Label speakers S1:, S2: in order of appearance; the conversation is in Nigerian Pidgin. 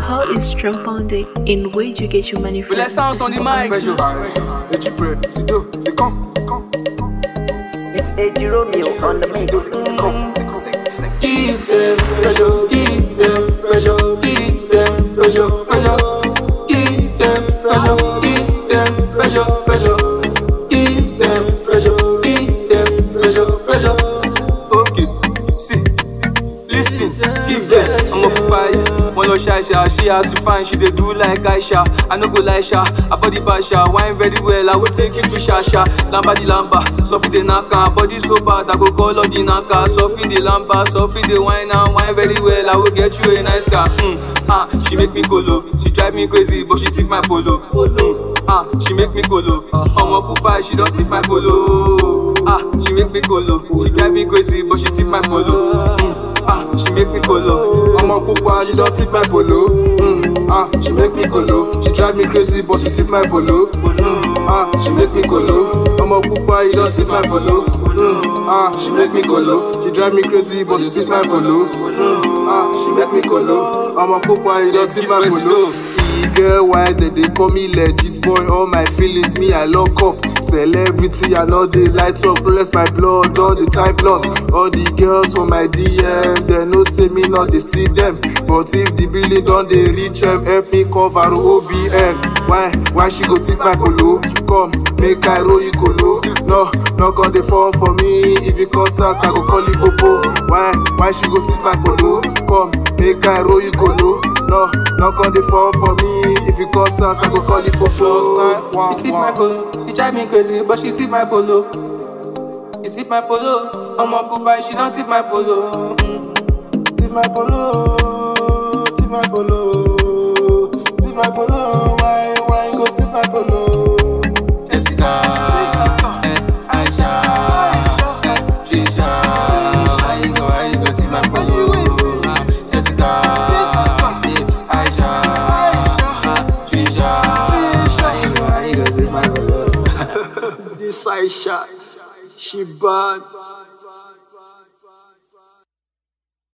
S1: How is transfounding in where do you get your money from?
S2: Let's sounds on the mic.
S3: It's Eddie Romeo on the mix.
S2: Give them pressure, give them pressure, give them pressure, pressure. Give them pressure, give them pressure, pressure. Give them pressure, give them pressure, pressure. Okay, see, listen, give them. I'm a papaya. One of shy, she has to find. She dey do like Aisha. I no go like Sha. I body basha, wine very well. I will take you to Shasha. Lamba di lamba, Sophie the naka. Body so bad, I go call on the naka. Sophie the lamba, Sophie the wine and wine very well. I will get you a nice car. She make me go low. She drive me crazy, but she take my polo. She make me go low. I'm a pupa, she don't take my polo. She make me go low. She drive me crazy, but she take my polo. She make me go low.
S4: I'm a pupa, you don't tip my polo. She make me go low. She drive me crazy, but you tip my polo. She make me go low. I'm a pupa, you don't tip my polo. She make me go low. She drive me crazy, but you tip my polo. She make me go low. I'm a pupa, you don't tip my polo. Girl, why they call me legit boy? All my feelings, me I lock up. Celebrity, I know they light up. Bless my blood, all the time blood. All the girls for my DM, they no say me not they see them. But if the billing don't they reach them, help me cover OBM. Why she go take my polo? Come, make I roll you go low. No, knock on the phone for me. If it costs us, I go call you popo. Why she go take my polo? Come, make I roll you go low. No, knock on the phone for me. If it costs us, I go call you popo.
S2: She tip my polo. She drive me crazy, but she tip my polo. She tip my polo. I'm a pupa, she don't tip my polo.
S4: Tip my polo, tip my polo, tip my polo. Why you go tip my polo?
S2: Jessica, Aisha, Trisha. Why you go tip my polo? Jessica, Aisha, Trisha. Why you go tip my polo?
S5: This Aisha, she bad.